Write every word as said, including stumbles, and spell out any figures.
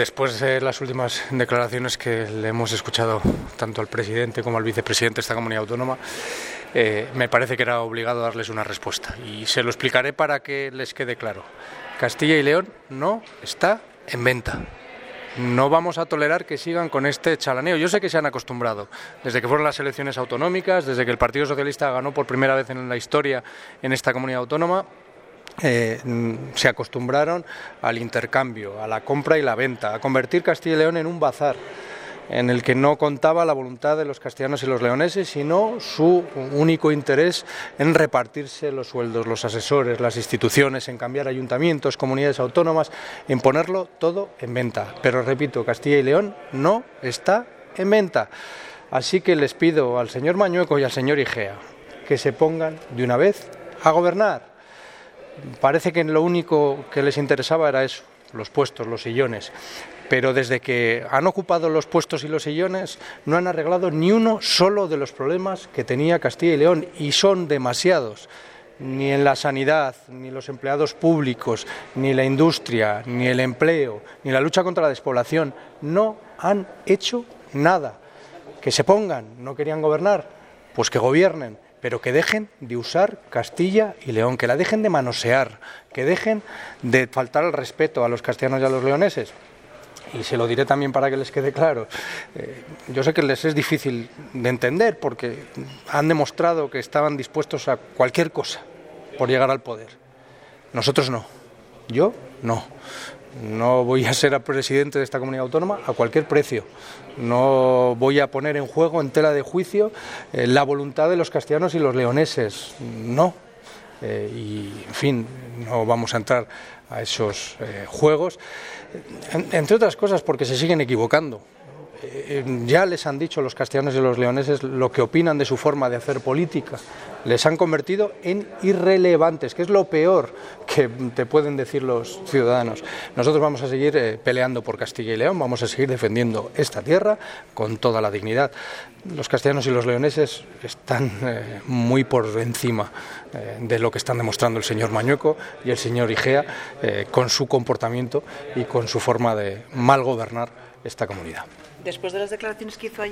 después de las últimas declaraciones que le hemos escuchado tanto al presidente como al vicepresidente de esta comunidad autónoma, eh, me parece que era obligado darles una respuesta. Y se lo explicaré para que les quede claro. Castilla y León no está en venta. No vamos a tolerar que sigan con este chalaneo. Yo sé que se han acostumbrado, desde que fueron las elecciones autonómicas, desde que el Partido Socialista ganó por primera vez en la historia en esta comunidad autónoma, eh, se acostumbraron al intercambio, a la compra y la venta, a convertir Castilla y León en un bazar, en el que no contaba la voluntad de los castellanos y los leoneses, sino su único interés en repartirse los sueldos, los asesores, las instituciones, en cambiar ayuntamientos, comunidades autónomas, en ponerlo todo en venta. Pero repito, Castilla y León no está en venta. Así que les pido al señor Mañueco y al señor Igea que se pongan de una vez a gobernar. Parece que lo único que les interesaba era eso, los puestos, los sillones. Pero desde que han ocupado los puestos y los sillones no han arreglado ni uno solo de los problemas que tenía Castilla y León, y son demasiados. Ni en la sanidad, ni los empleados públicos, ni la industria, ni el empleo, ni la lucha contra la despoblación. No han hecho nada. Que se pongan, no querían gobernar, pues que gobiernen, pero que dejen de usar Castilla y León, que la dejen de manosear, que dejen de faltar el respeto a los castellanos y a los leoneses. Y se lo diré también para que les quede claro. Eh, yo sé que les es difícil de entender porque han demostrado que estaban dispuestos a cualquier cosa por llegar al poder. Nosotros no. Yo no. No voy a ser presidente de esta comunidad autónoma a cualquier precio. No voy a poner en juego, en tela de juicio, eh, la voluntad de los castellanos y los leoneses. No. Eh, y, en fin, no vamos a entrar a esos eh, juegos, en, entre otras cosas porque se siguen equivocando. Eh, ya les han dicho los castellanos y los leoneses lo que opinan de su forma de hacer política. Les han convertido en irrelevantes, que es lo peor que te pueden decir los ciudadanos. Nosotros vamos a seguir eh, peleando por Castilla y León, vamos a seguir defendiendo esta tierra con toda la dignidad. Los castellanos y los leoneses están eh, muy por encima eh, de lo que están demostrando el señor Mañueco y el señor Igea eh, con su comportamiento y con su forma de mal gobernar esta comunidad. Después de las declaraciones que hizo ayer